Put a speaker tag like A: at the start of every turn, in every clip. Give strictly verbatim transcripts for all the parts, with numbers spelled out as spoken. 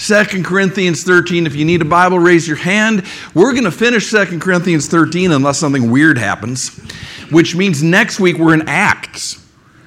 A: Second Corinthians thirteen. If you need a Bible, raise your hand. We're going to finish Second Corinthians thirteen unless something weird happens, which means next week we're in Acts.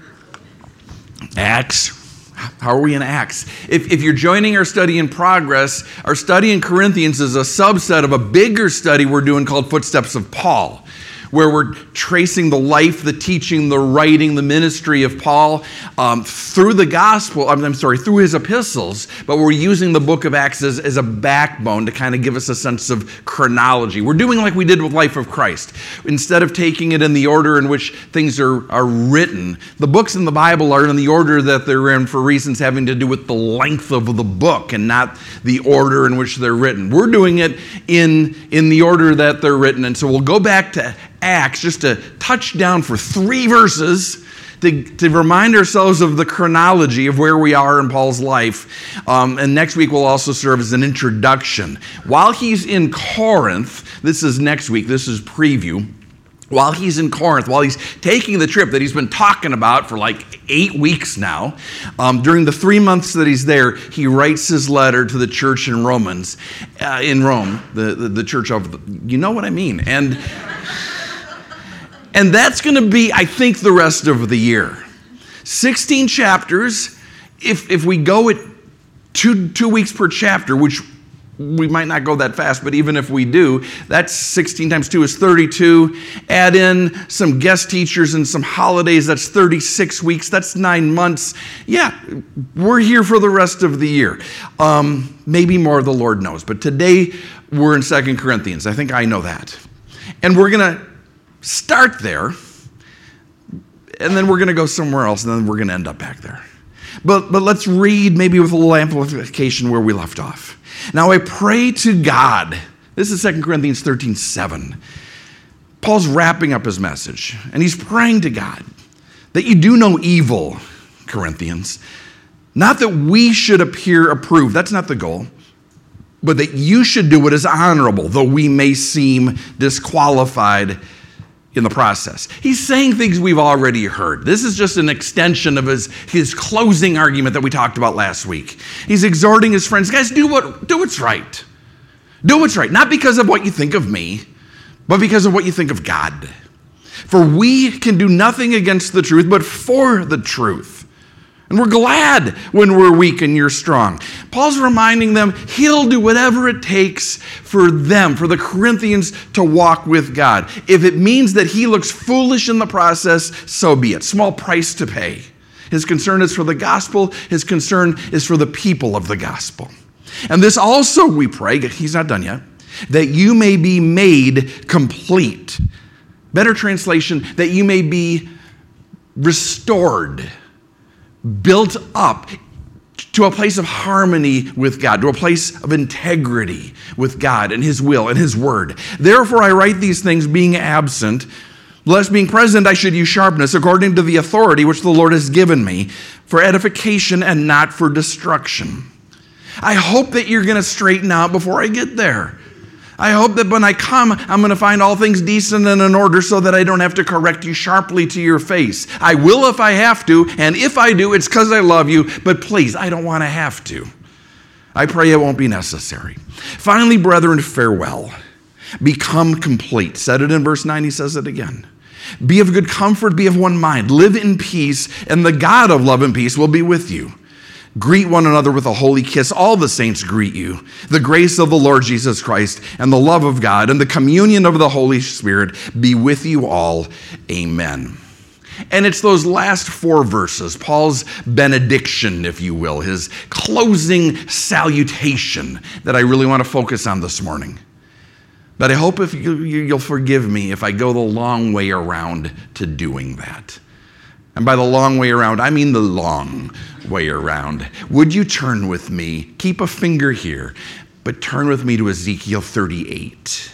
A: Acts. How are we in Acts? If, if you're joining our study in progress, our study in Corinthians is a subset of a bigger study we're doing called Footsteps of Paul, where we're tracing the life, the teaching, the writing, the ministry of Paul um, through the gospel, I'm, I'm sorry, through his epistles, but we're using the book of Acts as, as a backbone to kind of give us a sense of chronology. We're doing like we did with Life of Christ. Instead of taking it in the order in which things are, are written, the books in the Bible are in the order that they're in for reasons having to do with the length of the book and not the order in which they're written. We're doing it in, in the order that they're written, and so we'll go back to Acts just to touch down for three verses to, to remind ourselves of the chronology of where we are in Paul's life. Um, and next week will also serve as an introduction. While he's in Corinth, this is next week, this is preview. While he's in Corinth, while he's taking the trip that he's been talking about for like eight weeks now, um, during the three months that he's there, he writes his letter to the church in Romans, uh, in Rome, the, the, the church of, the, you know what I mean. And And that's going to be, I think, the rest of the year. sixteen chapters. If if we go at two, two weeks per chapter, which we might not go that fast, but even if we do, that's sixteen times two is thirty-two. Add in some guest teachers and some holidays, that's thirty-six weeks. That's nine months. Yeah, we're here for the rest of the year. Um, maybe more, the Lord knows. But today, we're in Second Corinthians. I think I know that. And we're going to start there, and then we're going to go somewhere else, and then we're going to end up back there. But but let's read maybe with a little amplification where we left off. Now I pray to God. This is Second Corinthians thirteen seven. Paul's wrapping up his message, and he's praying to God that you do no evil, Corinthians. Not that we should appear approved. That's not the goal. But that you should do what is honorable, though we may seem disqualified in the process. He's saying things we've already heard. This is just an extension of his, his closing argument that we talked about last week. He's exhorting his friends, guys, do what do what's right. Do what's right. Not because of what you think of me, but because of what you think of God. For we can do nothing against the truth, but for the truth. And we're glad when we're weak and you're strong. Paul's reminding them he'll do whatever it takes for them, for the Corinthians to walk with God. If it means that he looks foolish in the process, so be it. Small price to pay. His concern is for the gospel. His concern is for the people of the gospel. And this also, we pray, he's not done yet, that you may be made complete. Better translation, that you may be restored, built up to a place of harmony with God, to a place of integrity with God and his will and his word. Therefore, I write these things being absent, lest being present I should use sharpness according to the authority which the Lord has given me for edification and not for destruction. I hope that you're going to straighten out before I get there. I hope that when I come, I'm going to find all things decent and in order so that I don't have to correct you sharply to your face. I will if I have to, and if I do, it's because I love you, but please, I don't want to have to. I pray it won't be necessary. Finally, brethren, farewell. Become complete. Said it in verse nine, he says it again. Be of good comfort, be of one mind, live in peace, and the God of love and peace will be with you. Greet one another with a holy kiss. All the saints greet you. The grace of the Lord Jesus Christ and the love of God and the communion of the Holy Spirit be with you all. Amen. And it's those last four verses, Paul's benediction, if you will, his closing salutation, that I really want to focus on this morning. But I hope if you, you'll forgive me if I go the long way around to doing that. And by the long way around, I mean the long way around. Would you turn with me? Keep a finger here, but turn with me to Ezekiel thirty-eight.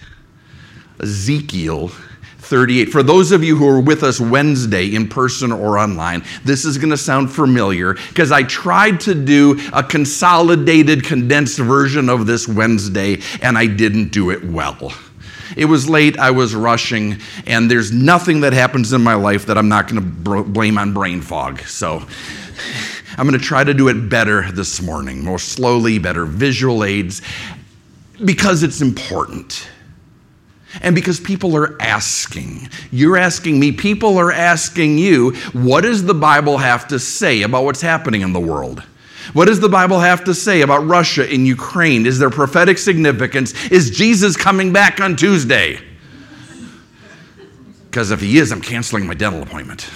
A: Ezekiel thirty-eight. For those of you who are with us Wednesday in person or online, this is going to sound familiar because I tried to do a consolidated, condensed version of this Wednesday, and I didn't do it well. It was late, I was rushing, and there's nothing that happens in my life that I'm not going to br- blame on brain fog. So I'm going to try to do it better this morning, more slowly, better visual aids, because it's important. And because people are asking. You're asking me, people are asking you, what does the Bible have to say about what's happening in the world? What does the Bible have to say about Russia and Ukraine? Is there prophetic significance? Is Jesus coming back on Tuesday? Because if he is, I'm canceling my dental appointment.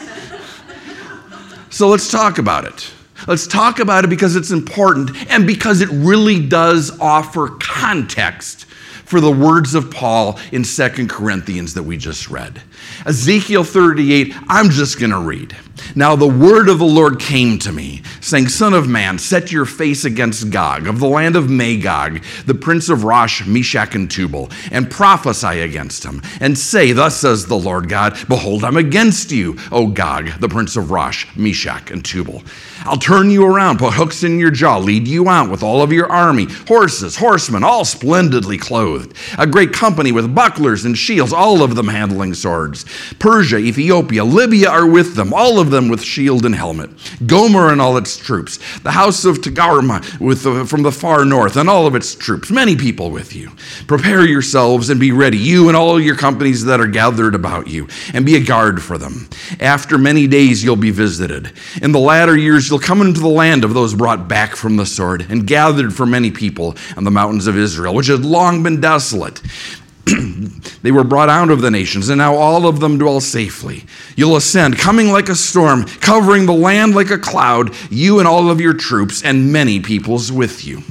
A: So let's talk about it. Let's talk about it because it's important and because it really does offer context for the words of Paul in Second Corinthians that we just read. Ezekiel thirty-eight, I'm just going to read. Now the word of the Lord came to me, saying, Son of man, set your face against Gog, of the land of Magog, the prince of Rosh, Meshach, and Tubal, and prophesy against him, and say, Thus says the Lord God, Behold, I'm against you, O Gog, the prince of Rosh, Meshach, and Tubal. I'll turn you around, put hooks in your jaw, lead you out with all of your army, horses, horsemen, all splendidly clothed, a great company with bucklers and shields, all of them handling swords. Persia, Ethiopia, Libya are with them, all of them with shield and helmet. Gomer and all its troops, the house of Togarmah with the, from the far north and all of its troops, many people with you. Prepare yourselves and be ready, you and all your companies that are gathered about you, and be a guard for them. After many days you'll be visited. In the latter years you'll come into the land of those brought back from the sword and gathered for many people on the mountains of Israel, which had long been desolate. They were brought out of the nations, and now all of them dwell safely. You'll ascend, coming like a storm, covering the land like a cloud, you and all of your troops, and many peoples with you.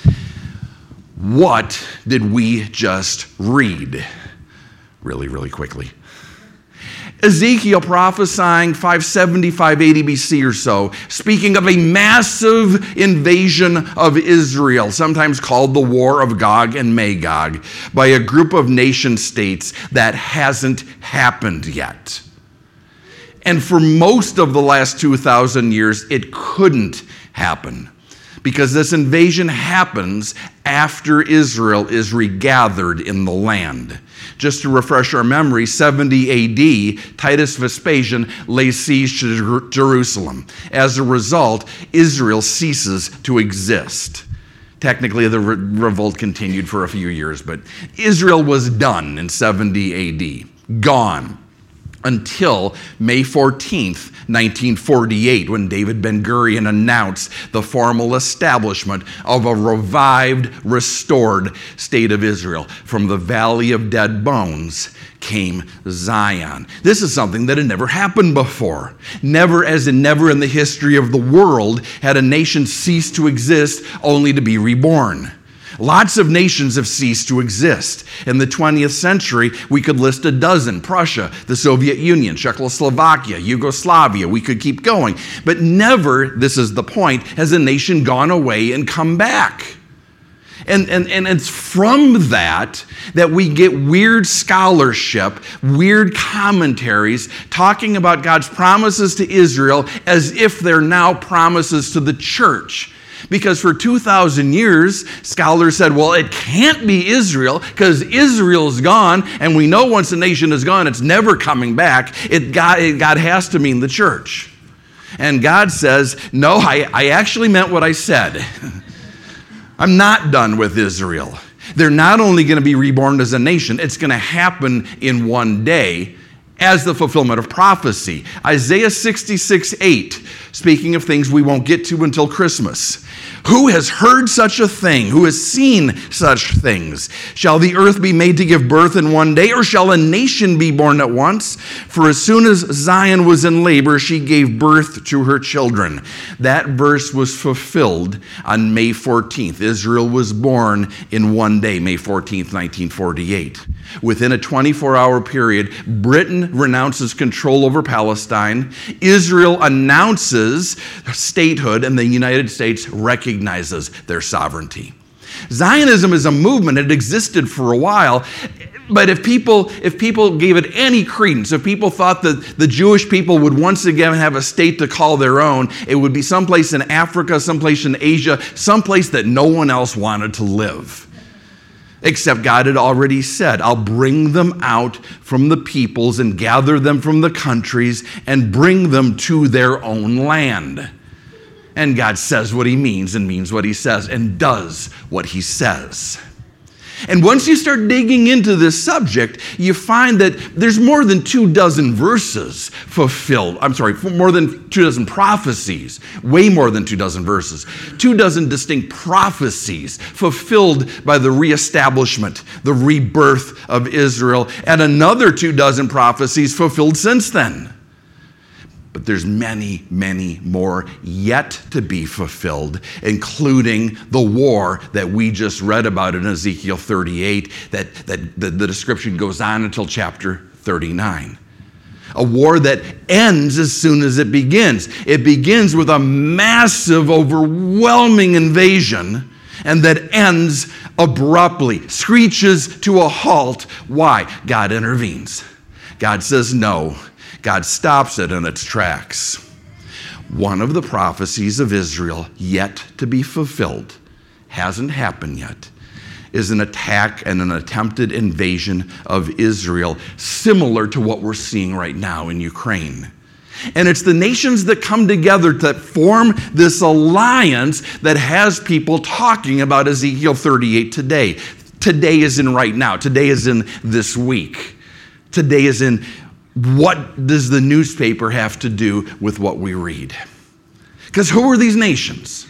A: What did we just read? Really, really quickly. Ezekiel prophesying five seventy, five eighty B C or so, speaking of a massive invasion of Israel, sometimes called the War of Gog and Magog, by a group of nation states that hasn't happened yet. And for most of the last two thousand years, it couldn't happen, because this invasion happens after Israel is regathered in the land. Just to refresh our memory, seventy A D, Titus Vespasian lays siege to Jerusalem. As a result, Israel ceases to exist. Technically, the re- revolt continued for a few years, but Israel was done in seventy A D, gone, until May fourteenth, nineteen forty-eight, when David Ben-Gurion announced the formal establishment of a revived, restored state of Israel. From the Valley of Dead Bones came Zion. This is something that had never happened before. Never, as in never in the history of the world, had a nation cease to exist only to be reborn. Lots of nations have ceased to exist. In the twentieth century, we could list a dozen: Prussia, the Soviet Union, Czechoslovakia, Yugoslavia. We could keep going. But never, this is the point, has a nation gone away and come back. And, and, and it's from that that we get weird scholarship, weird commentaries talking about God's promises to Israel as if they're now promises to the church. Because for two thousand years, scholars said, well, it can't be Israel because Israel's gone, and we know once a nation is gone, it's never coming back. It God, it, God has to mean the church. And God says, no, I, I actually meant what I said. I'm not done with Israel. They're not only going to be reborn as a nation, it's going to happen in one day as the fulfillment of prophecy. Isaiah sixty-six eight, speaking of things we won't get to until Christmas. Who has heard such a thing? Who has seen such things? Shall the earth be made to give birth in one day, or shall a nation be born at once? For as soon as Zion was in labor, she gave birth to her children. That verse was fulfilled on May fourteenth. Israel was born in one day, May fourteenth, nineteen forty-eight. Within a twenty-four hour period, Britain renounces control over Palestine. Israel announces statehood, and the United States recognizes their sovereignty. Zionism is a movement. It existed for a while. But if people, if people gave it any credence, if people thought that the Jewish people would once again have a state to call their own, it would be someplace in Africa, someplace in Asia, someplace that no one else wanted to live. Except God had already said, I'll bring them out from the peoples and gather them from the countries and bring them to their own land. And God says what he means and means what he says and does what he says. And once you start digging into this subject, you find that there's more than two dozen verses fulfilled. I'm sorry, more than two dozen prophecies, way more than two dozen verses. Two dozen distinct prophecies fulfilled by the reestablishment, the rebirth of Israel, and another two dozen prophecies fulfilled since then. But there's many, many more yet to be fulfilled, including the war that we just read about in Ezekiel thirty-eight, that, that the, the description goes on until chapter thirty-nine. A war that ends as soon as it begins. It begins with a massive, overwhelming invasion, and that ends abruptly, screeches to a halt. Why? God intervenes. God says no. God stops it in its tracks. One of the prophecies of Israel yet to be fulfilled, hasn't happened yet, is an attack and an attempted invasion of Israel, similar to what we're seeing right now in Ukraine. And it's the nations that come together to form this alliance that has people talking about Ezekiel thirty-eight today. Today is in right now. Today is in this week. Today is in what does the newspaper have to do with what we read? Because who are these nations?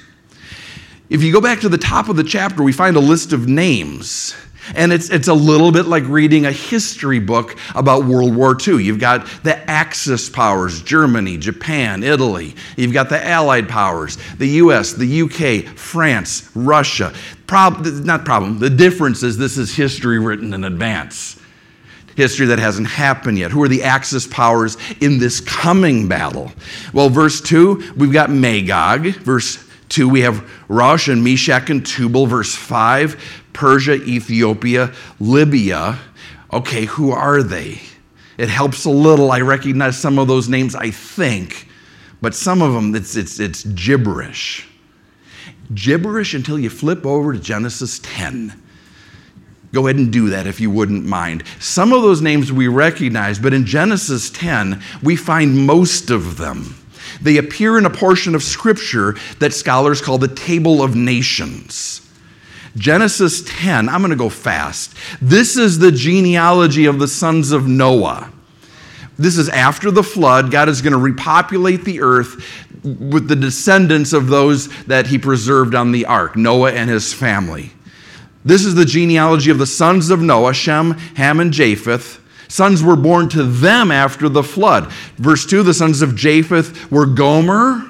A: If you go back to the top of the chapter, we find a list of names. And it's, it's a little bit like reading a history book about World War Two. You've got the Axis powers, Germany, Japan, Italy. You've got the Allied powers, the U S, the U K, France, Russia. Prob- not problem. The difference is this is history written in advance. History that hasn't happened yet. Who are the Axis powers in this coming battle? Well, verse two, we've got Magog. Verse two, we have Rosh and Meshach and Tubal. Verse five, Persia, Ethiopia, Libya. Okay, who are they? It helps a little. I recognize some of those names, I think, but some of them, it's, it's, it's gibberish. Gibberish until you flip over to Genesis ten. Go ahead and do that if you wouldn't mind. Some of those names we recognize, but in Genesis ten, we find most of them. They appear in a portion of Scripture that scholars call the Table of Nations. Genesis ten, I'm going to go fast. This is the genealogy of the sons of Noah. This is after the flood. God is going to repopulate the earth with the descendants of those that he preserved on the ark, Noah and his family. This is the genealogy of the sons of Noah, Shem, Ham, and Japheth. Sons were born to them after the flood. Verse two, the sons of Japheth were Gomer,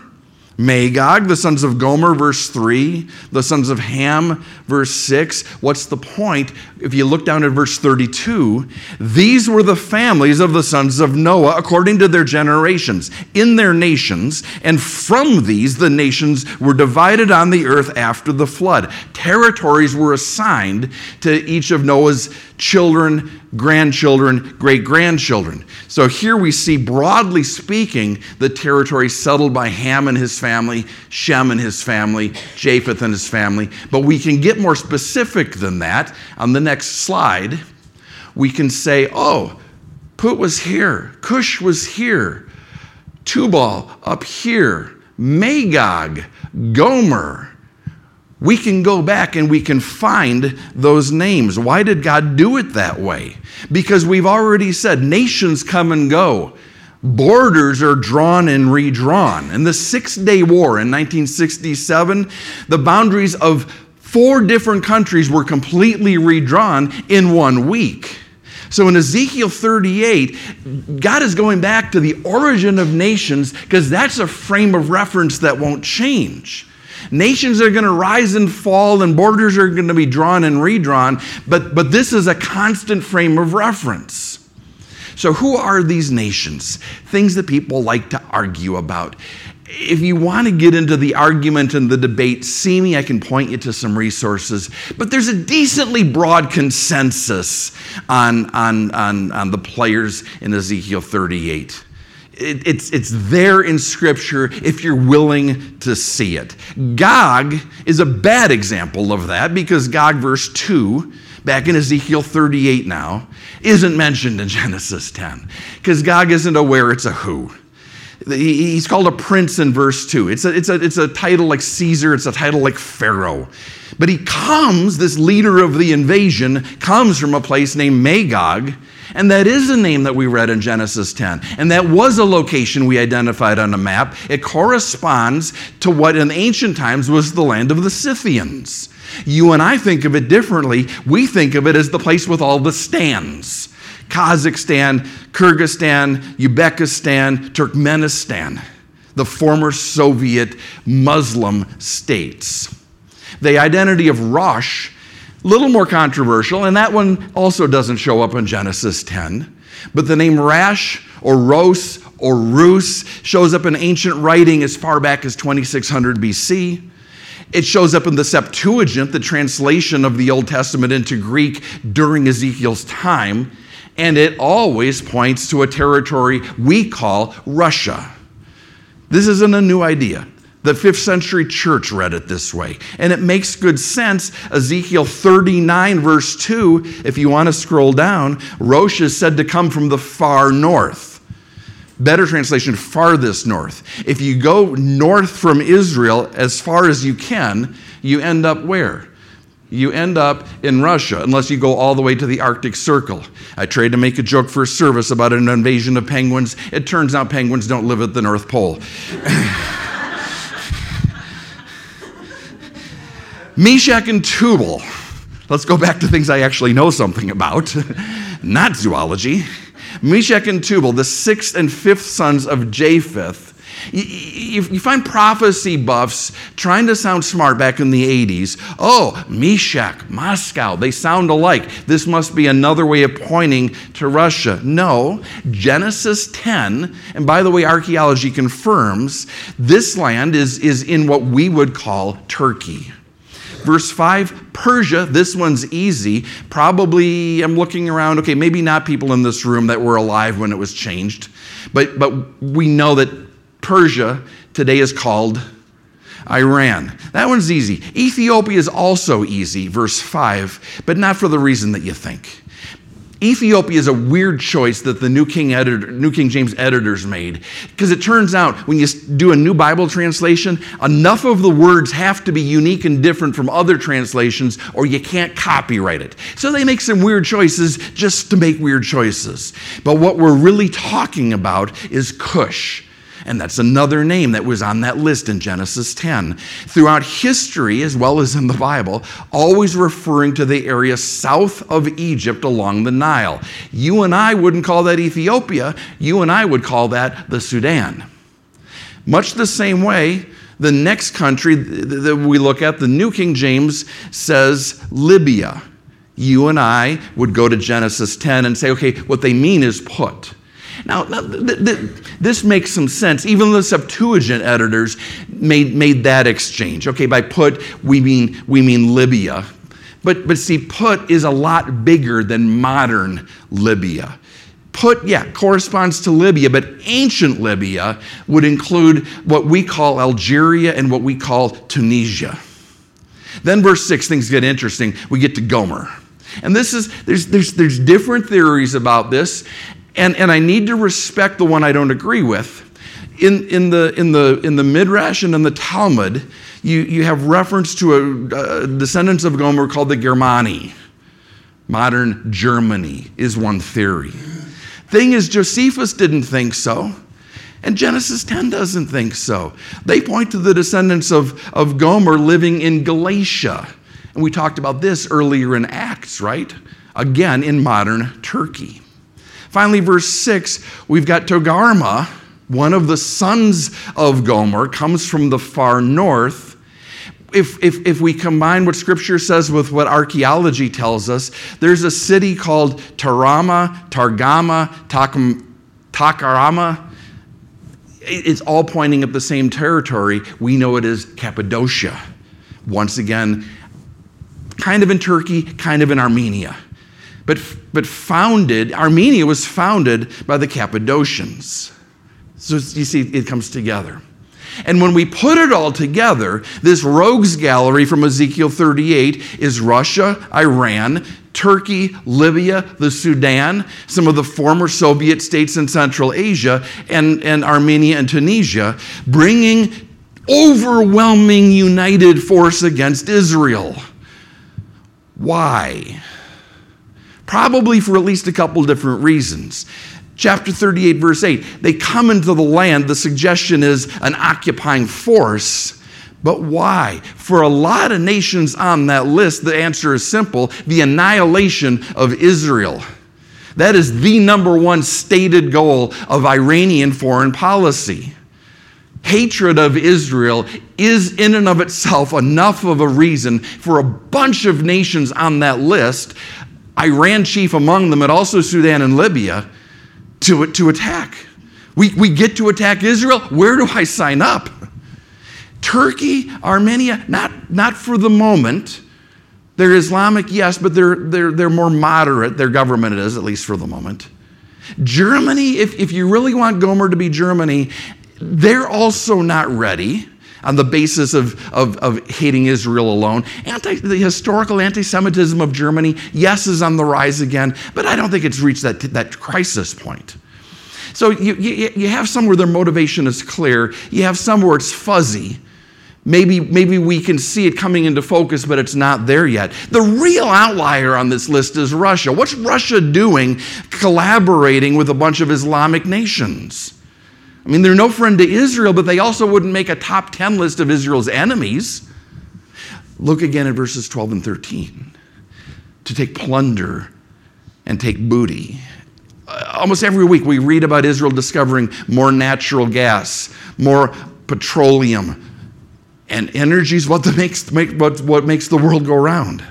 A: Magog. The sons of Gomer, verse three. The sons of Ham, verse six. What's the point? If you look down at verse thirty-two, these were the families of the sons of Noah according to their generations, in their nations, and from these the nations were divided on the earth after the flood. Territories were assigned to each of Noah's children, grandchildren, great-grandchildren. So here we see, broadly speaking, the territory settled by Ham and his family, Shem and his family, Japheth and his family. But we can get more specific than that. On the next slide, we can say, oh, Put was here, Cush was here, Tubal up here, Magog, Gomer. We can go back and we can find those names. Why did God do it that way? Because we've already said nations come and go. Borders are drawn and redrawn. In the Six-Day War in nineteen sixty-seven, the boundaries of four different countries were completely redrawn in one week. So in Ezekiel thirty-eight, God is going back to the origin of nations because that's a frame of reference that won't change. Nations are going to rise and fall, and borders are going to be drawn and redrawn, but, but this is a constant frame of reference. So who are these nations? Things that people like to argue about. If you want to get into the argument and the debate, see me, I can point you to some resources. But there's a decently broad consensus on, on, on, on the players in Ezekiel thirty-eight. It, it's, it's there in Scripture if you're willing to see it. Gog is a bad example of that because Gog, verse two, back in Ezekiel thirty-eight now, isn't mentioned in Genesis ten because Gog isn't aware it's a who. He's called a prince in verse two. It's a, it's a, it's a title like Caesar. It's a title like Pharaoh. But he comes, this leader of the invasion, comes from a place named Magog. And that is a name that we read in Genesis ten. And that was a location we identified on a map. It corresponds to what in ancient times was the land of the Scythians. You and I think of it differently. We think of it as the place with all the stands. Kazakhstan, Kyrgyzstan, Uzbekistan, Turkmenistan, the former Soviet Muslim states. The identity of Rosh, a little more controversial, and that one also doesn't show up in Genesis ten. But the name Rash or Ros or Rus shows up in ancient writing as far back as twenty-six hundred B C. It shows up in the Septuagint, the translation of the Old Testament into Greek during Ezekiel's time. And it always points to a territory we call Russia. This isn't a new idea. The fifth century church read it this way. And it makes good sense. Ezekiel thirty-nine, verse two, if you want to scroll down, Rosh is said to come from the far north. Better translation, farthest north. If you go north from Israel as far as you can, you end up where? You end up in Russia, unless you go all the way to the Arctic Circle. I tried to make a joke for service about an invasion of penguins. It turns out penguins don't live at the North Pole. Meshach and Tubal. Let's go back to things I actually know something about, not zoology. Meshach and Tubal, the sixth and fifth sons of Japheth. You, you find prophecy buffs trying to sound smart back in the eighties. Oh, Meshach, Moscow, they sound alike. This must be another way of pointing to Russia. No, Genesis ten, and by the way, archaeology confirms, this land is, is in what we would call Turkey. Verse five, Persia, this one's easy. Probably, I'm looking around, okay, maybe not people in this room that were alive when it was changed, but, but we know that Persia today is called Iran. That one's easy. Ethiopia is also easy, verse five, but not for the reason that you think. Ethiopia is a weird choice that the New King, editor, New King James editors made, because it turns out when you do a new Bible translation, enough of the words have to be unique and different from other translations, or you can't copyright it. So they make some weird choices just to make weird choices. But what we're really talking about is Cush. And that's another name that was on that list in Genesis ten. Throughout history, as well as in the Bible, always referring to the area south of Egypt along the Nile. You and I wouldn't call that Ethiopia. You and I would call that the Sudan. Much the same way, the next country that we look at, the New King James says Libya. You and I would go to Genesis ten and say, okay, what they mean is Put. Now, th- th- this makes some sense. Even the Septuagint editors made, made that exchange. Okay, by Put, we mean, we mean Libya. But, but see, Put is a lot bigger than modern Libya. Put, yeah, corresponds to Libya, but ancient Libya would include what we call Algeria and what we call Tunisia. Then verse six, things get interesting. We get to Gomer. And this is, there's, there's, there's different theories about this. And, and I need to respect the one I don't agree with. In, in, the, in, the, in the Midrash and in the Talmud, you, you have reference to a, a descendants of Gomer called the Germani. Modern Germany is one theory. Thing is, Josephus didn't think so, and Genesis ten doesn't think so. They point to the descendants of, of Gomer living in Galatia. And we talked about this earlier in Acts, right? Again, in modern Turkey. Finally, verse six, we've got Togarmah, one of the sons of Gomer, comes from the far north. If, if, if we combine what Scripture says with what archaeology tells us, there's a city called Tarama, Targama, Takam, Takarama. It's all pointing at the same territory. We know it as Cappadocia. Once again, kind of in Turkey, kind of in Armenia. But, but founded, Armenia was founded by the Cappadocians. So you see, it comes together. And when we put it all together, this rogues gallery from Ezekiel thirty-eight is Russia, Iran, Turkey, Libya, the Sudan, some of the former Soviet states in Central Asia, and, and Armenia and Tunisia, bringing overwhelming united force against Israel. Why? Probably for at least a couple different reasons. Chapter thirty-eight, verse eight, they come into the land. The suggestion is an occupying force. But why? For a lot of nations on that list, the answer is simple: the annihilation of Israel. That is the number one stated goal of Iranian foreign policy. Hatred of Israel is in and of itself enough of a reason for a bunch of nations on that list, Iran chief among them, and also Sudan and Libya, to, to attack. We, we get to attack Israel. Where do I sign up? Turkey, Armenia, not, not for the moment. They're Islamic, yes, but they're, they're, they're more moderate. Their government is, at least for the moment. Germany, if, if you really want Gomer to be Germany, they're also not ready on the basis of, of, of hating Israel alone. Anti, the historical anti-Semitism of Germany, yes, is on the rise again, but I don't think it's reached that, that crisis point. So you, you, you have some where their motivation is clear. You have some where it's fuzzy. Maybe, maybe we can see it coming into focus, but it's not there yet. The real outlier on this list is Russia. What's Russia doing collaborating with a bunch of Islamic nations? I mean, they're no friend to Israel, but they also wouldn't make a top ten list of Israel's enemies. Look again at verses twelve and thirteen. To take plunder and take booty. Uh, almost every week we read about Israel discovering more natural gas, more petroleum, and energy is what, makes, make, what, what makes the world go round.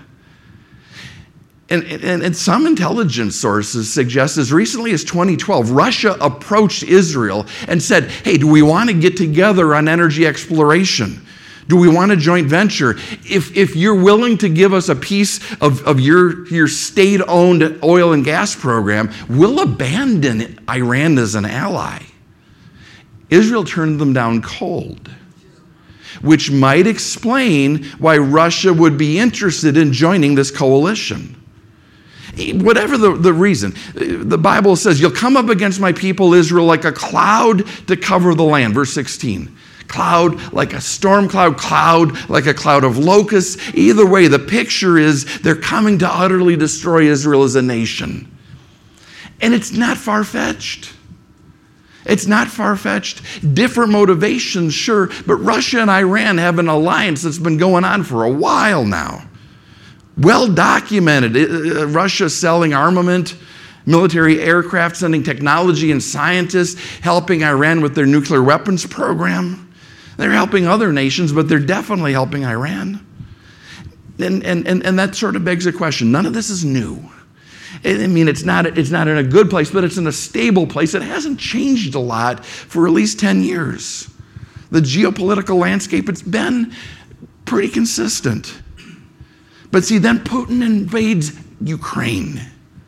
A: And, and, and some intelligence sources suggest as recently as twenty twelve, Russia approached Israel and said, hey, do we want to get together on energy exploration? Do we want a joint venture? If, if you're willing to give us a piece of, of your, your state-owned oil and gas program, we'll abandon Iran as an ally. Israel turned them down cold, which might explain why Russia would be interested in joining this coalition. Whatever the, the reason, the Bible says, you'll come up against my people Israel like a cloud to cover the land. Verse sixteen, cloud like a storm cloud, cloud like a cloud of locusts. Either way, the picture is they're coming to utterly destroy Israel as a nation. And it's not far-fetched. It's not far-fetched. Different motivations, sure, but Russia and Iran have an alliance that's been going on for a while now. Well documented. Uh, Russia selling armament, military aircraft, sending technology and scientists, helping Iran with their nuclear weapons program. They're helping other nations, but they're definitely helping Iran. And, and, and, and that sort of begs a question. None of this is new. I mean, it's not, it's not in a good place, but it's in a stable place. It hasn't changed a lot for at least ten years. The geopolitical landscape, it's been pretty consistent. But see, then Putin invades Ukraine.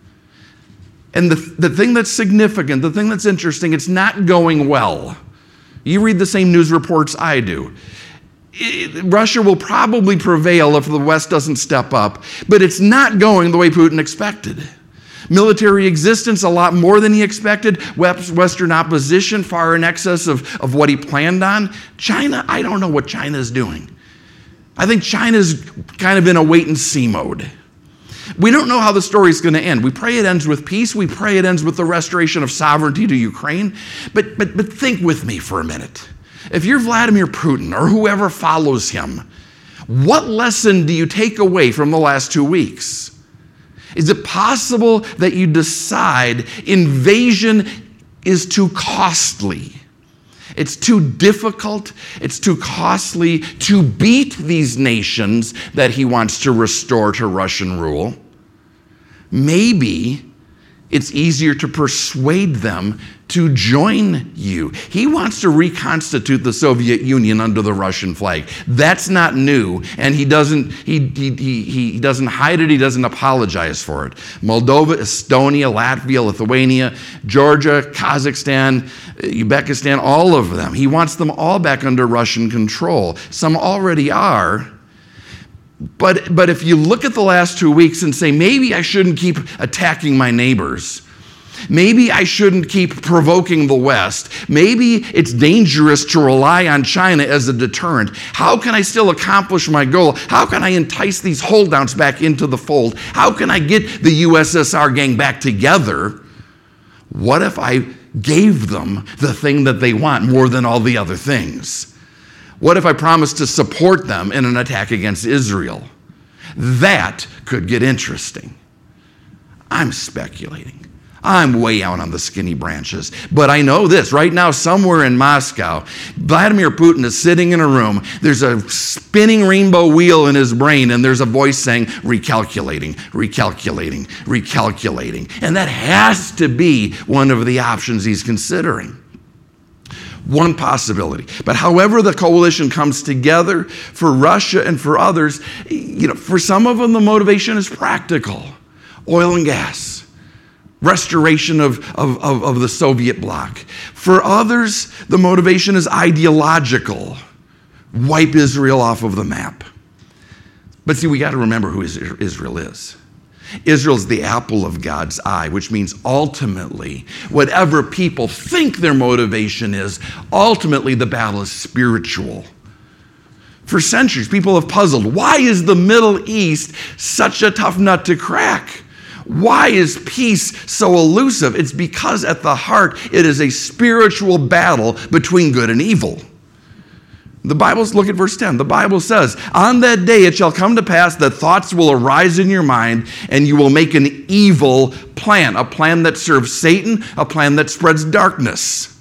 A: And the, the thing that's significant, the thing that's interesting, it's not going well. You read the same news reports I do. It, Russia will probably prevail if the West doesn't step up, but it's not going the way Putin expected. Military existence, a lot more than he expected. Western opposition, far in excess of, of what he planned on. China, I don't know what China is doing. I think China's kind of in a wait-and-see mode. We don't know how the story's going to end. We pray it ends with peace. We pray it ends with the restoration of sovereignty to Ukraine. But, but, but think with me for a minute. If you're Vladimir Putin or whoever follows him, what lesson do you take away from the last two weeks? Is it possible that you decide invasion is too costly? It's too difficult, it's too costly to beat these nations that he wants to restore to Russian rule. Maybe it's easier to persuade them to join you. He wants to reconstitute the Soviet Union under the Russian flag. That's not new, and he doesn't he he he, he doesn't hide it, he doesn't apologize for it. Moldova, Estonia, Latvia, Lithuania, Georgia, Kazakhstan, Uzbekistan, all of them. He wants them all back under Russian control. Some already are. But, but if you look at the last two weeks and say, maybe I shouldn't keep attacking my neighbors. Maybe I shouldn't keep provoking the West. Maybe it's dangerous to rely on China as a deterrent. How can I still accomplish my goal? How can I entice these holdouts back into the fold? How can I get the U S S R gang back together? What if I gave them the thing that they want more than all the other things? What if I promised to support them in an attack against Israel? That could get interesting. I'm speculating. I'm way out on the skinny branches. But I know this, right now somewhere in Moscow, Vladimir Putin is sitting in a room. There's a spinning rainbow wheel in his brain, and there's a voice saying, recalculating, recalculating, recalculating. And that has to be one of the options he's considering. One possibility. But however the coalition comes together for Russia and for others, you know, for some of them the motivation is practical. Oil and gas. Restoration of, of, of, of the Soviet bloc. For others, the motivation is ideological. Wipe Israel off of the map. But see, we got to remember who Israel is. Israel's the apple of God's eye, which means ultimately, whatever people think their motivation is, ultimately the battle is spiritual. For centuries, people have puzzled, why is the Middle East such a tough nut to crack? Why is peace so elusive? It's because at the heart, it is a spiritual battle between good and evil. The Bible's, look at verse ten. The Bible says, on that day it shall come to pass that thoughts will arise in your mind, and you will make an evil plan, a plan that serves Satan, a plan that spreads darkness.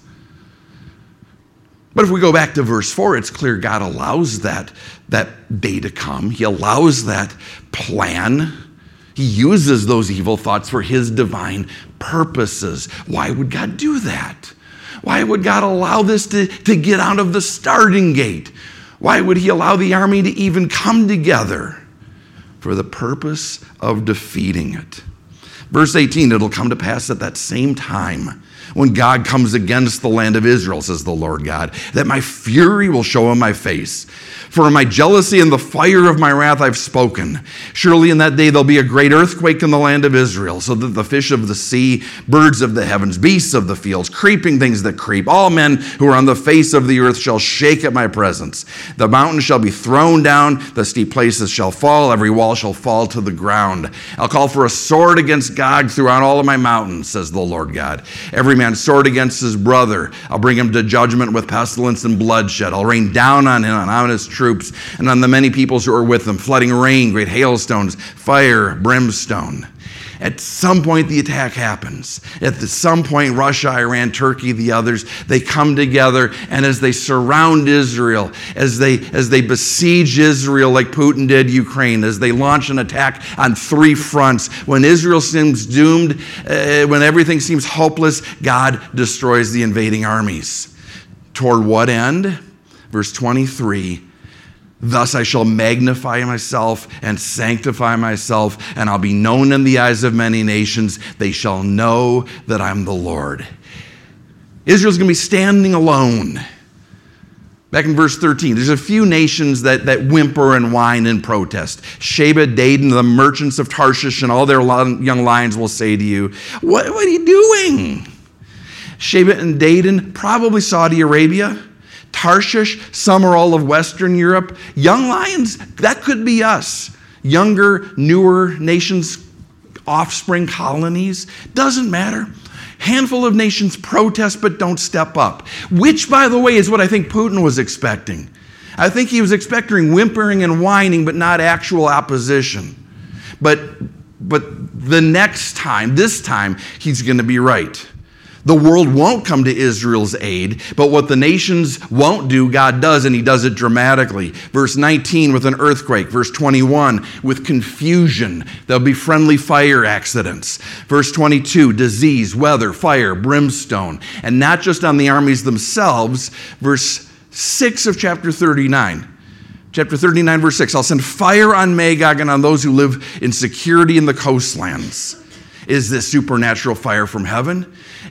A: But if we go back to verse four, it's clear God allows that, that day to come. He allows that plan. He uses those evil thoughts for his divine purposes. Why would God do that? Why would God allow this to, to get out of the starting gate? Why would he allow the army to even come together? For the purpose of defeating it. Verse eighteen, it'll come to pass at that same time when God comes against the land of Israel, says the Lord God, that my fury will show in my face. For in my jealousy and the fire of my wrath I've spoken. Surely in that day there'll be a great earthquake in the land of Israel, so that the fish of the sea, birds of the heavens, beasts of the fields, creeping things that creep, all men who are on the face of the earth shall shake at my presence. The mountains shall be thrown down, the steep places shall fall, every wall shall fall to the ground. I'll call for a sword against Gog throughout all of my mountains, says the Lord God. Every man's sword against his brother. I'll bring him to judgment with pestilence and bloodshed. I'll rain down on him and on his troops and on the many peoples who are with them, flooding rain, great hailstones, fire, brimstone. At some point, the attack happens. At some point, Russia, Iran, Turkey, the others, they come together, and as they surround Israel, as they, as they besiege Israel like Putin did Ukraine, as they launch an attack on three fronts, when Israel seems doomed, uh, when everything seems hopeless, God destroys the invading armies. Toward what end? Verse twenty-three, thus I shall magnify myself and sanctify myself, and I'll be known in the eyes of many nations. They shall know that I'm the Lord. Israel's going to be standing alone. Back in verse thirteen, there's a few nations that, that whimper and whine in protest. Sheba, Dedan, the merchants of Tarshish, and all their young lions will say to you, what, what are you doing? Sheba and Dedan, probably Saudi Arabia. Tarshish, some or all of Western Europe. Young lions, that could be us. Younger, newer nations, offspring colonies, doesn't matter. Handful of nations protest but don't step up, which, by the way, is what I think Putin was expecting. I think he was expecting whimpering and whining but not actual opposition. But, but the next time, this time, he's going to be right. The world won't come to Israel's aid, but what the nations won't do, God does, and he does it dramatically. Verse nineteen, with an earthquake. Verse twenty-one, with confusion. There'll be friendly fire accidents. Verse twenty-two, disease, weather, fire, brimstone. And not just on the armies themselves. Verse six of chapter thirty-nine. Chapter thirty-nine, verse six, I'll send fire on Magog and on those who live in security in the coastlands. Is this supernatural fire from heaven?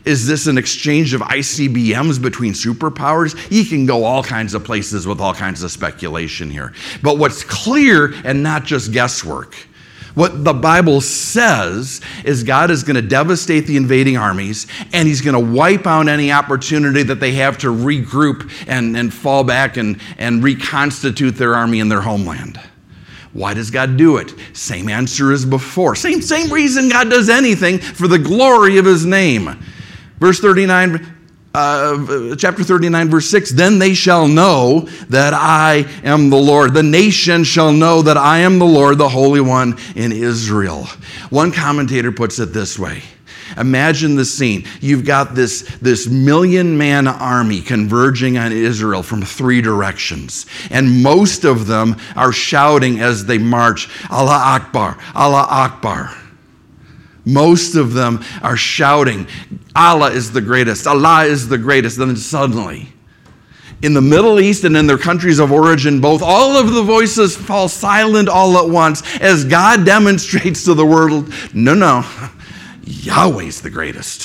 A: Is this an exchange of I C B Ms between superpowers? You can go all kinds of places with all kinds of speculation here. But what's clear, and not just guesswork, what the Bible says is God is going to devastate the invading armies, and he's going to wipe out any opportunity that they have to regroup and, and fall back and, and reconstitute their army in their homeland. Why does God do it? Same answer as before. Same, same reason God does anything, for the glory of his name. Verse thirty-nine, uh, chapter thirty-nine, verse six, then they shall know that I am the Lord. The nation shall know that I am the Lord, the Holy One in Israel. One commentator puts it this way. Imagine the scene. You've got this, this million-man army converging on Israel from three directions. And most of them are shouting as they march, Allah Akbar, Allah Akbar. Most of them are shouting, Allah is the greatest, Allah is the greatest. Then suddenly, in the Middle East and in their countries of origin both, all of the voices fall silent all at once as God demonstrates to the world, no, no, Yahweh's the greatest.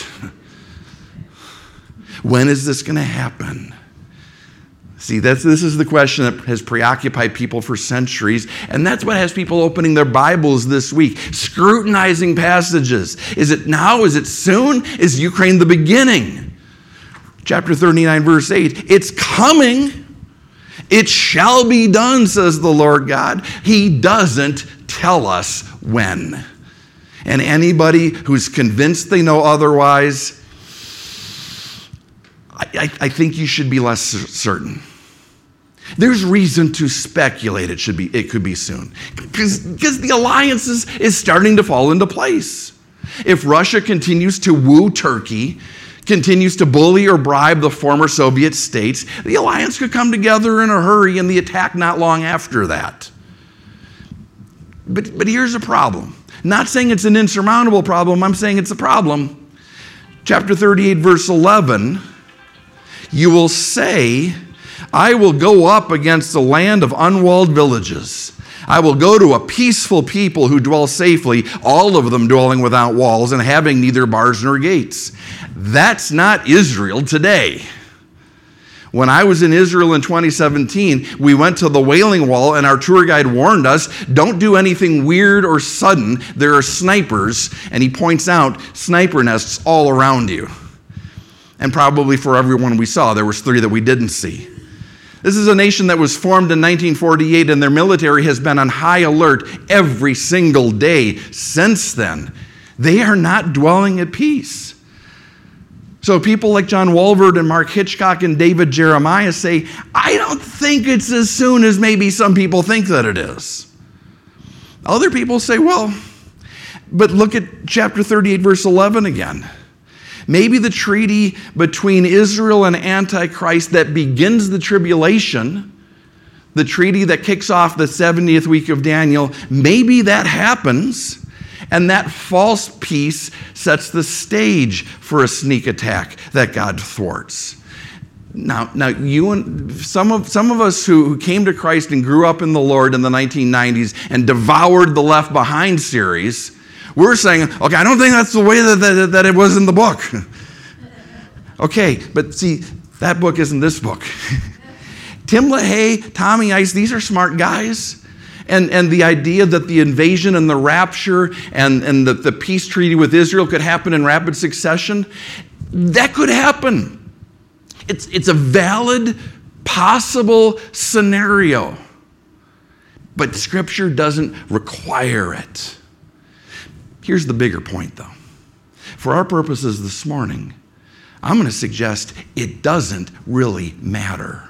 A: When is this going to happen? See, that's, this is the question that has preoccupied people for centuries, and that's what has people opening their Bibles this week, scrutinizing passages. Is it now? Is it soon? Is Ukraine the beginning? Chapter thirty-nine, verse eight, it's coming. It shall be done, says the Lord God. He doesn't tell us when. And anybody who's convinced they know otherwise, I, I, I think you should be less certain. There's reason to speculate it should be, it could be soon. Because the alliance is, is starting to fall into place. If Russia continues to woo Turkey, continues to bully or bribe the former Soviet states, the alliance could come together in a hurry and the attack not long after that. But, but here's a problem. Not saying it's an insurmountable problem, I'm saying it's a problem. Chapter thirty-eight, verse eleven, you will say, I will go up against the land of unwalled villages. I will go to a peaceful people who dwell safely, all of them dwelling without walls and having neither bars nor gates. That's not Israel today. When I was in Israel in twenty seventeen, we went to the Wailing Wall and our tour guide warned us, don't do anything weird or sudden. There are snipers, and he points out sniper nests all around you. And probably for everyone we saw, there was three that we didn't see. This is a nation that was formed in nineteen forty-eight, and their military has been on high alert every single day since then. They are not dwelling at peace. So people like John Walvoord and Mark Hitchcock and David Jeremiah say, I don't think it's as soon as maybe some people think that it is. Other people say, well, but look at chapter thirty-eight, verse eleven again. Maybe the treaty between Israel and Antichrist that begins the tribulation, the treaty that kicks off the seventieth week of Daniel, maybe that happens, and that false peace sets the stage for a sneak attack that God thwarts. Now, now you and some of some of us who, who came to Christ and grew up in the Lord in the nineteen nineties and devoured the Left Behind series, we're saying, okay, I don't think that's the way that, that, that it was in the book. Okay, but see, that book isn't this book. Tim LaHaye, Tommy Ice, these are smart guys. And, and the idea that the invasion and the rapture and, and the, the peace treaty with Israel could happen in rapid succession, that could happen. It's, it's a valid, possible scenario. But Scripture doesn't require it. Here's the bigger point, though. For our purposes this morning, I'm going to suggest it doesn't really matter.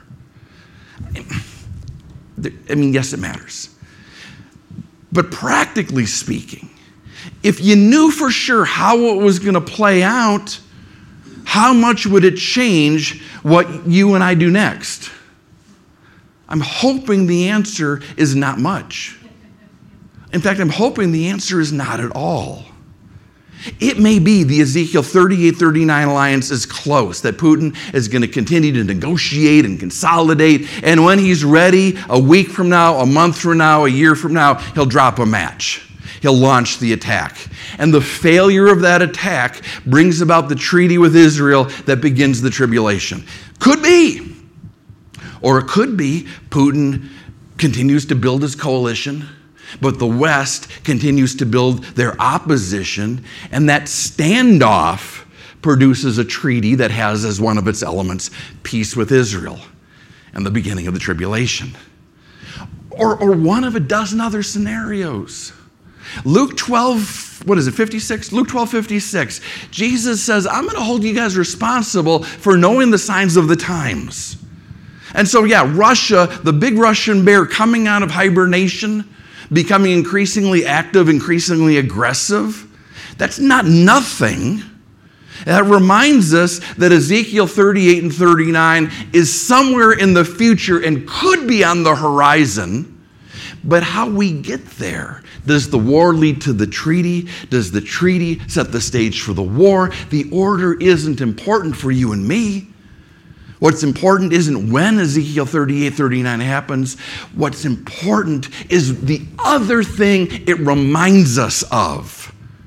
A: I mean, yes, it matters. But practically speaking, if you knew for sure how it was going to play out, how much would it change what you and I do next? I'm hoping the answer is not much. In fact, I'm hoping the answer is not at all. It may be the Ezekiel thirty-eight thirty-nine alliance is close, that Putin is going to continue to negotiate and consolidate, and when he's ready, a week from now, a month from now, a year from now, he'll drop a match. he'll launch the attack. And the failure of that attack brings about the treaty with Israel that begins the tribulation. Could be. Or it could be Putin continues to build his coalition, but the West continues to build their opposition, and that standoff produces a treaty that has as one of its elements peace with Israel and the beginning of the tribulation. Or, or one of a dozen other scenarios. Luke twelve, what is it, fifty-six? Luke twelve, fifty-six. Jesus says, I'm going to hold you guys responsible for knowing the signs of the times. And so, yeah, Russia, the big Russian bear coming out of hibernation, becoming increasingly active, increasingly aggressive, that's not nothing. That reminds us that Ezekiel thirty-eight and thirty-nine is somewhere in the future and could be on the horizon. But how we get there, does the war lead to the treaty? Does the treaty set the stage for the war? The order isn't important for you and me. What's important isn't when Ezekiel thirty-eight, thirty-nine happens. What's important is the other thing it reminds us of.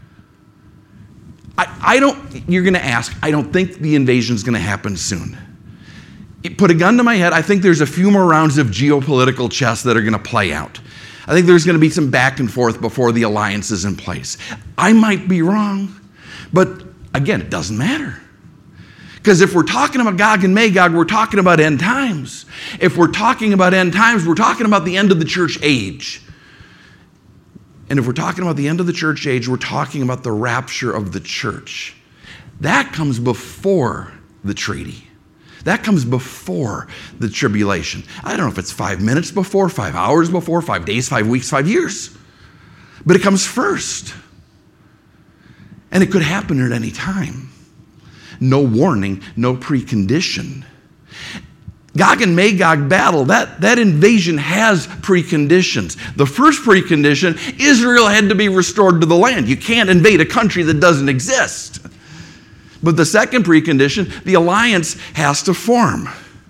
A: I, I don't, you're going to ask, I don't think the invasion is going to happen soon. It put a gun to my head. I think there's a few more rounds of geopolitical chess that are going to play out. I think there's going to be some back and forth before the alliance is in place. I might be wrong, but again, it doesn't matter. Because if we're talking about Gog and Magog, we're talking about end times. If we're talking about end times, we're talking about the end of the church age. And if we're talking about the end of the church age, we're talking about the rapture of the church. That comes before the treaty. That comes before the tribulation. I don't know if it's five minutes before, five hours before, five days, five weeks, five years. But it comes first. And it could happen at any time. No warning, no precondition. Gog and Magog battle, that, that invasion has preconditions. The first precondition, Israel had to be restored to the land. You can't invade a country that doesn't exist. But the second precondition, the alliance has to form.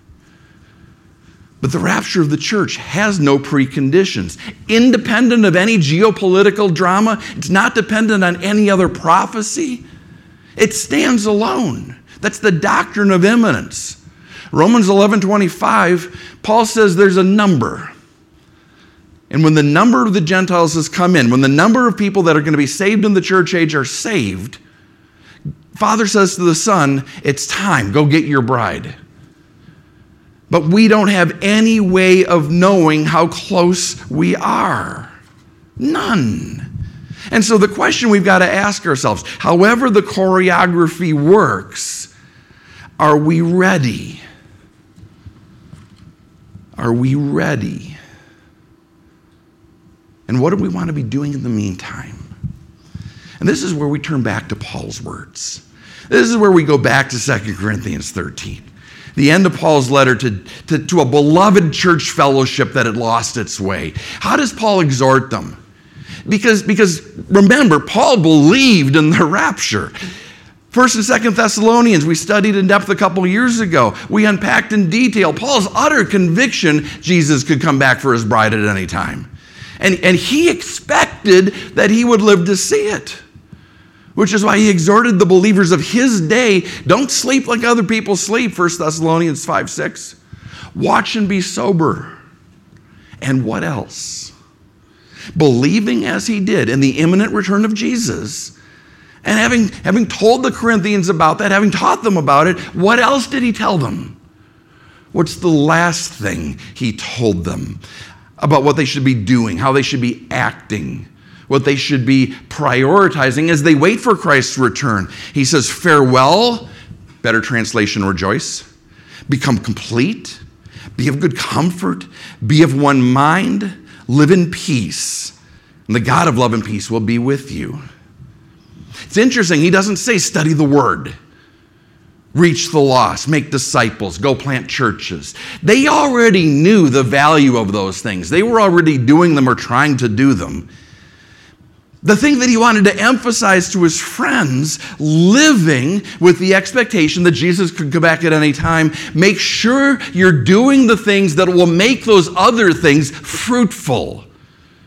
A: But the rapture of the church has no preconditions. Independent of any geopolitical drama, it's not dependent on any other prophecy. It stands alone. That's the doctrine of imminence. Romans eleven twenty-five, Paul says there's a number. And when the number of the Gentiles has come in, when the number of people that are going to be saved in the church age are saved, Father says to the Son, it's time, go get your bride. But we don't have any way of knowing how close we are. None. And so the question we've got to ask ourselves, however the choreography works, are we ready? Are we ready? And what do we want to be doing in the meantime? And this is where we turn back to Paul's words. This is where we go back to Second Corinthians thirteen. The end of Paul's letter to, to, to a beloved church fellowship that had lost its way. How does Paul exhort them? Because, because remember, Paul believed in the rapture. First and Second Thessalonians, we studied in depth a couple years ago. We unpacked in detail Paul's utter conviction Jesus could come back for his bride at any time. And, and he expected that he would live to see it. Which is why he exhorted the believers of his day, don't sleep like other people sleep, First Thessalonians five six. Watch and be sober. And what else? Believing as he did in the imminent return of Jesus, and having, having told the Corinthians about that, having taught them about it, what else did he tell them? What's the last thing he told them about what they should be doing, how they should be acting, what they should be prioritizing as they wait for Christ's return? He says, farewell, better translation, rejoice, become complete, be of good comfort, be of one mind, live in peace, and the God of love and peace will be with you. It's interesting, he doesn't say study the word, reach the lost, make disciples, go plant churches. They already knew the value of those things. They were already doing them or trying to do them. The thing that he wanted to emphasize to his friends, living with the expectation that Jesus could come back at any time, make sure you're doing the things that will make those other things fruitful.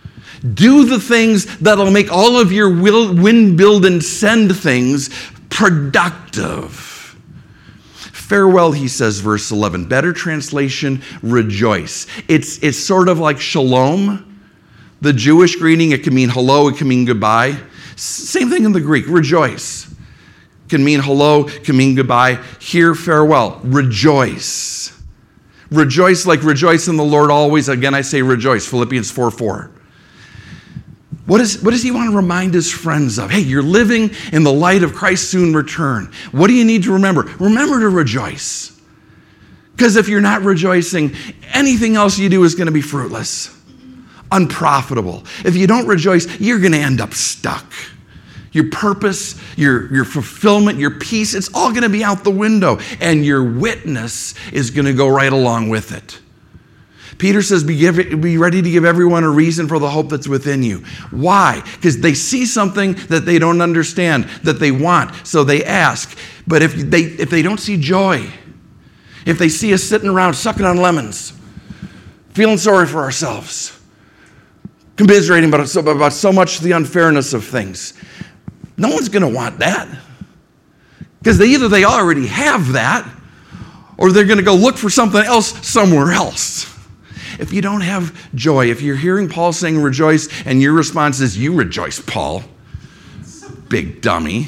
A: Do the things that'll make all of your will, win, build, and send things productive. Farewell, he says, verse eleven. Better translation, rejoice. It's, it's sort of like shalom. The Jewish greeting, it can mean hello, it can mean goodbye. Same thing in the Greek, rejoice. Can mean hello, can mean goodbye. Here, farewell, rejoice. Rejoice like rejoice in the Lord always. Again, I say rejoice, Philippians four four. What, is, what does he want to remind his friends of? Hey, you're living in the light of Christ's soon return. What do you need to remember? Remember to rejoice. Because if you're not rejoicing, anything else you do is going to be fruitless, unprofitable. If you don't rejoice, you're going to end up stuck. Your purpose, your, your fulfillment, your peace, it's all going to be out the window. And your witness is going to go right along with it. Peter says, be, give, be ready to give everyone a reason for the hope that's within you. Why? Because they see something that they don't understand, that they want, so they ask. But if they, if they don't see joy, if they see us sitting around sucking on lemons, feeling sorry for ourselves, commiserating about so, about so much the unfairness of things, no one's going to want that. Because they, either they already have that, or they're going to go look for something else somewhere else. If you don't have joy, if you're hearing Paul saying rejoice, and your response is, you rejoice, Paul, big dummy.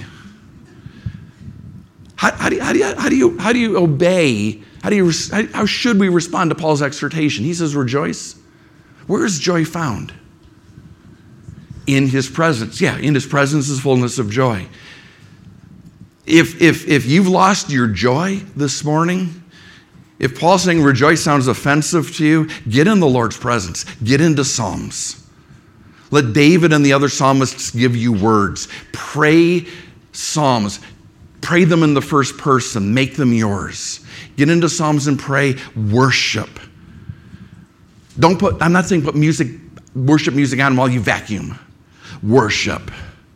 A: How, how, do, you, how, do, you, how, do, you, how do you obey? How, do you, how should we respond to Paul's exhortation? He says rejoice. Where is joy found? In his presence. Yeah, in his presence is fullness of joy. If, if, if you've lost your joy this morning, if Paul saying rejoice sounds offensive to you, get in the Lord's presence. Get into Psalms. Let David and the other psalmists give you words. Pray Psalms. Pray them in the first person. Make them yours. Get into Psalms and pray. Worship. Don't put, I'm not saying put music, worship music on while you vacuum. Worship.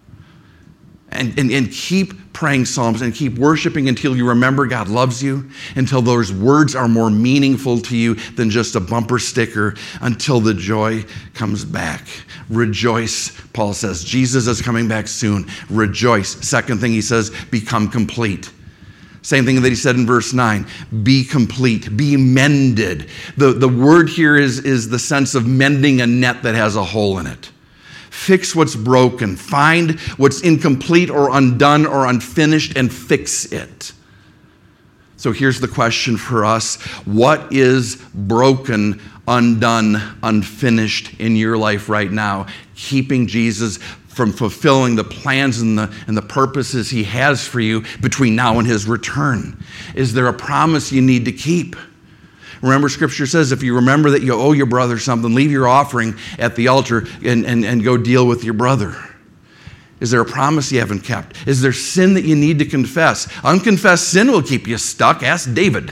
A: And, and, and keep praying Psalms and keep worshiping until you remember God loves you, until those words are more meaningful to you than just a bumper sticker, until the joy comes back. Rejoice, Paul says. Jesus is coming back soon. Rejoice. Second thing he says, become complete. Same thing that he said in verse nine, be complete, be mended. The, the word here is, is the sense of mending a net that has a hole in it. Fix what's broken. Find what's incomplete or undone or unfinished and fix it. So here's the question for us. What is broken, undone, unfinished in your life right now, keeping Jesus from fulfilling the plans and the, and the purposes he has for you between now and his return? Is there a promise you need to keep? Remember, Scripture says if you remember that you owe your brother something, leave your offering at the altar and, and, and go deal with your brother. Is there a promise you haven't kept? Is there sin that you need to confess? Unconfessed sin will keep you stuck. Ask David.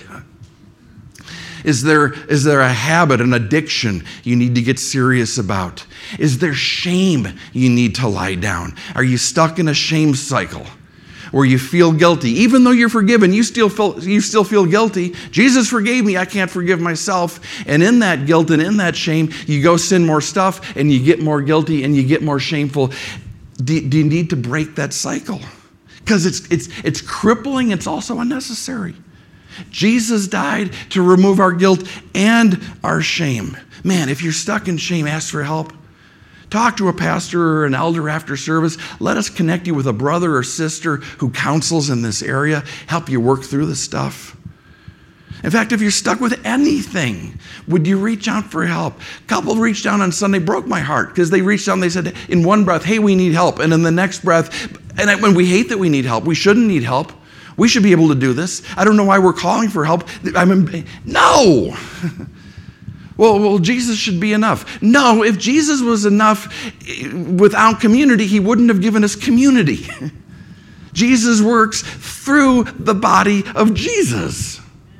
A: Is there, is there a habit, an addiction you need to get serious about? Is there shame you need to lie down? Are you stuck in a shame cycle where you feel guilty? Even though you're forgiven, you still feel, you still feel guilty. Jesus forgave me, I can't forgive myself. And in that guilt and in that shame, you go sin more stuff and you get more guilty and you get more shameful. Do, do you need to break that cycle? Because it's, it's, it's crippling, it's also unnecessary. Jesus died to remove our guilt and our shame. Man, if you're stuck in shame, ask for help. Talk to a pastor or an elder after service. Let us connect you with a brother or sister who counsels in this area, help you work through this stuff. In fact, if you're stuck with anything, would you reach out for help? A couple reached out on Sunday, broke my heart, because they reached out and they said in one breath, hey, we need help. And in the next breath, and when we hate that we need help, we shouldn't need help. We should be able to do this. I don't know why we're calling for help. I mean, no. Well, well, Jesus should be enough. No, if Jesus was enough without community, he wouldn't have given us community. Jesus works through the body of Jesus.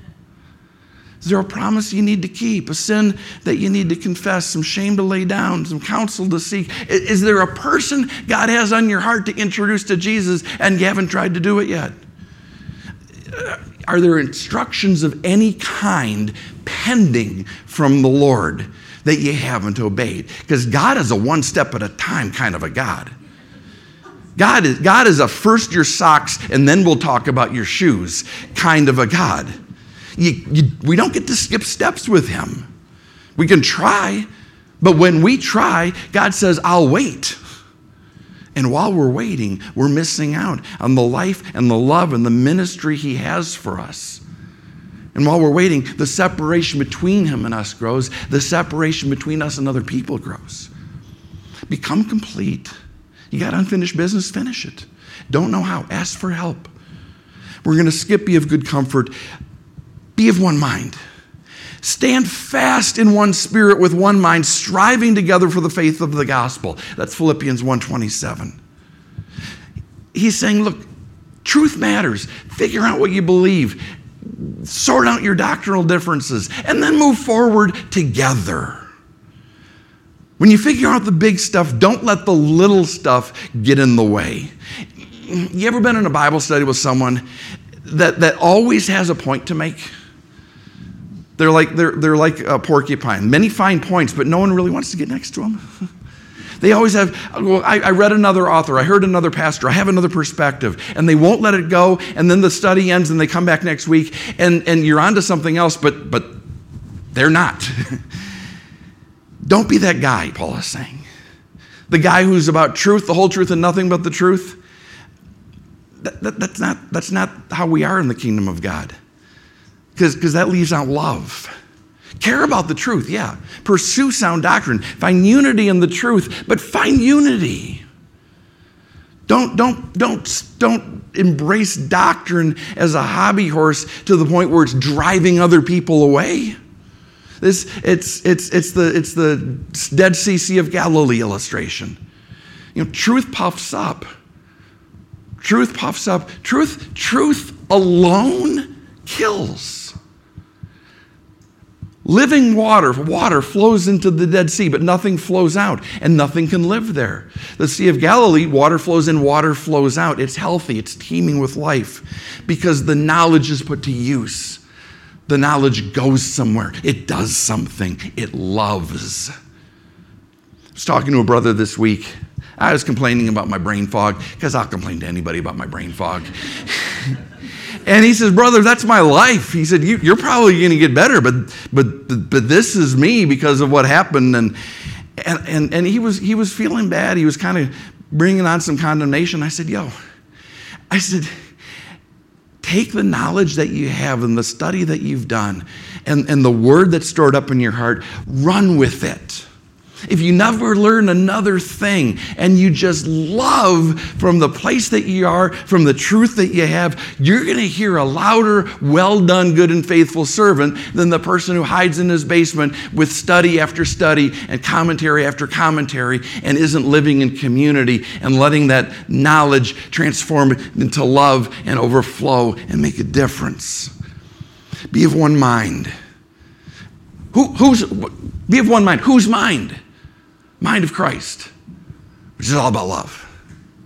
A: Is there a promise you need to keep, a sin that you need to confess, some shame to lay down, some counsel to seek? Is there a person God has on your heart to introduce to Jesus and you haven't tried to do it yet? Are there instructions of any kind pending from the Lord that you haven't obeyed. Because God is a one step at a time kind of a God. God is, God is a first your socks and then we'll talk about your shoes kind of a God. You, you, we don't get to skip steps with him. We can try, but when we try, God says, I'll wait. And while we're waiting, we're missing out on the life and the love and the ministry he has for us. And while we're waiting, the separation between him and us grows. The separation between us and other people grows. Become complete. You got unfinished business, finish it. Don't know how, ask for help. We're going to skip be of good comfort. Be of one mind. Stand fast in one spirit with one mind, striving together for the faith of the gospel. That's Philippians one twenty-seven. He's saying, look, truth matters. Figure out what you believe. Sort out your doctrinal differences, and then move forward together. When you figure out the big stuff, don't let the little stuff get in the way. You ever been in a Bible study with someone that, that always has a point to make? They're like they're they're like a porcupine. Many fine points, but no one really wants to get next to them. They always have, well, I, I read another author, I heard another pastor, I have another perspective, and they won't let it go, and then the study ends and they come back next week, and, and you're on to something else, but but they're not. Don't be that guy, Paul is saying. The guy who's about truth, the whole truth, and nothing but the truth. That, that, that's not that's not how we are in the kingdom of God. Because that leaves out love. Care about the truth, yeah. Pursue sound doctrine. Find unity in the truth, but find unity. Don't, don't, don't, don't embrace doctrine as a hobby horse to the point where it's driving other people away. This, it's, it's, it's, the, it's the Dead Sea Sea of Galilee illustration. You know, truth puffs up. Truth puffs up. Truth, truth alone kills. Living water, water flows into the Dead Sea, but nothing flows out, and nothing can live there. The Sea of Galilee, water flows in, water flows out. It's healthy, it's teeming with life, because the knowledge is put to use. The knowledge goes somewhere. It does something. It loves. I was talking to a brother this week. I was complaining about my brain fog, because I'll complain to anybody about my brain fog. And he says, brother, that's my life. He said, you, you're probably going to get better, but, but but but this is me because of what happened. And and and, and he was he was feeling bad. He was kind of bringing on some condemnation. I said, yo, I said, take the knowledge that you have and the study that you've done and, and the word that's stored up in your heart, run with it. If you never learn another thing and you just love from the place that you are, from the truth that you have, you're going to hear a louder, well done, good and faithful servant than the person who hides in his basement with study after study and commentary after commentary and isn't living in community and letting that knowledge transform into love and overflow and make a difference. Be of one mind. Who, who's, be of one mind. Whose mind? Mind of Christ, which is all about love.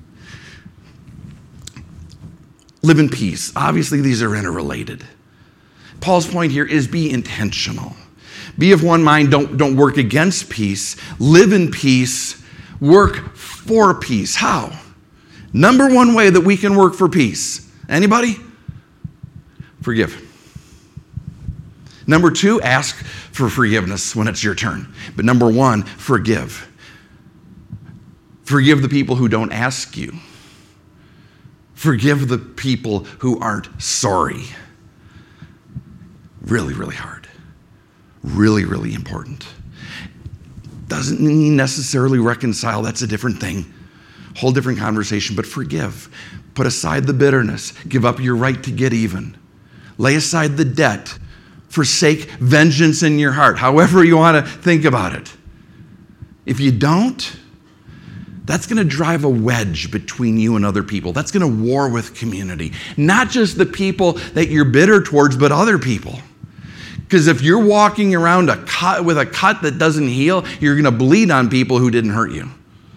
A: Live in peace. Obviously, these are interrelated. Paul's point here is be intentional. Be of one mind. Don't, don't work against peace. Live in peace. Work for peace. How? Number one way that we can work for peace. Anybody? Forgive. Number two, ask for forgiveness when it's your turn. But number one, forgive. Forgive the people who don't ask you. Forgive the people who aren't sorry. Really, really hard. Really, really important. Doesn't mean necessarily reconcile. That's a different thing. Whole different conversation. But forgive. Put aside the bitterness. Give up your right to get even. Lay aside the debt. Forsake vengeance in your heart, however you want to think about it. If you don't, that's going to drive a wedge between you and other people. That's going to war with community. Not just the people that you're bitter towards, but other people. Because if you're walking around a cut with a cut that doesn't heal, you're going to bleed on people who didn't hurt you.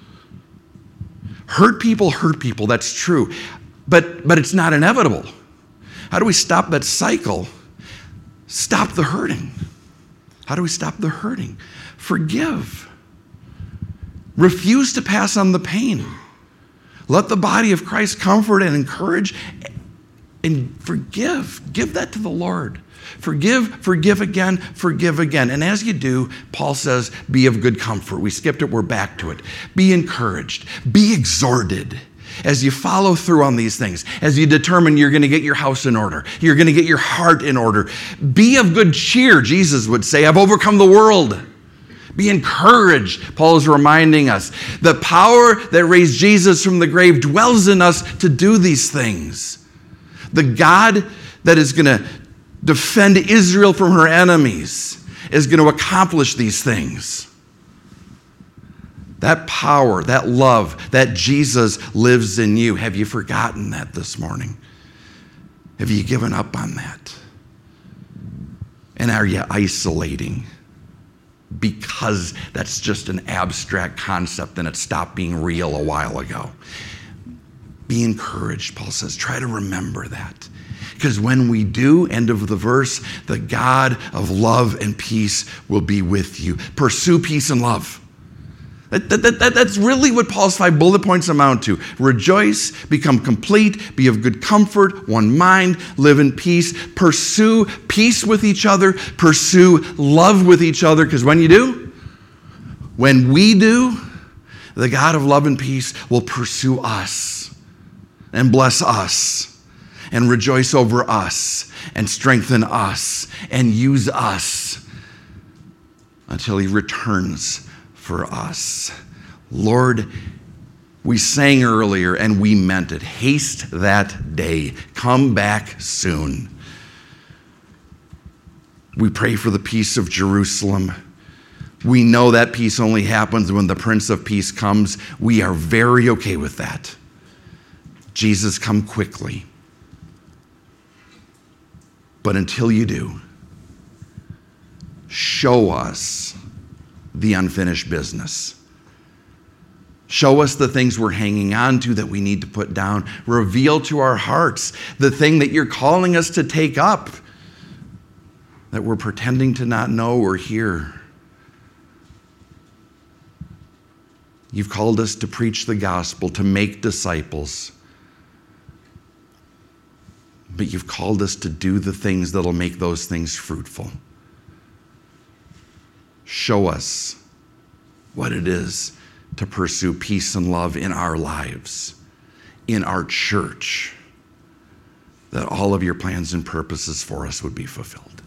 A: Hurt people hurt people, that's true. But, but it's not inevitable. How do we stop that cycle? Stop the hurting. How do we stop the hurting? forgive. Refuse to pass on the pain. Let the body of Christ comfort and encourage and forgive. Give that to the Lord. Forgive, forgive again, forgive again. And as you do, Paul says, be of good comfort. We skipped it, we're back to it. Be encouraged, be exhorted as you follow through on these things, as you determine you're going to get your house in order, you're going to get your heart in order. Be of good cheer, Jesus would say, I've overcome the world. Be encouraged. Paul is reminding us the power that raised Jesus from the grave dwells in us to do these things. The God that is going to defend Israel from her enemies is going to accomplish these things. That power, that love, that Jesus lives in you. Have you forgotten that this morning? Have you given up on that? And are you isolating? Because that's just an abstract concept and it stopped being real a while ago. Be encouraged, Paul says. Try to remember that. Because when we do, end of the verse, the God of love and peace will be with you. Pursue peace and love. That, that, that, that's really what Paul's five bullet points amount to. Rejoice, become complete, be of good comfort, one mind, live in peace. Pursue peace with each other. Pursue love with each other. Because when you do, when we do, the God of love and peace will pursue us and bless us and rejoice over us and strengthen us and use us until he returns for us. Lord, we sang earlier and we meant it. Haste that day. Come back soon. We pray for the peace of Jerusalem. We know that peace only happens when the Prince of Peace comes. We are very okay with that. Jesus, come quickly. But until you do, show us the unfinished business. Show us the things we're hanging on to that we need to put down. Reveal to our hearts the thing that you're calling us to take up, that we're pretending to not know or hear. You've called us to preach the gospel, to make disciples. But you've called us to do the things that'll make those things fruitful. Show us what it is to pursue peace and love in our lives, in our church, that all of your plans and purposes for us would be fulfilled.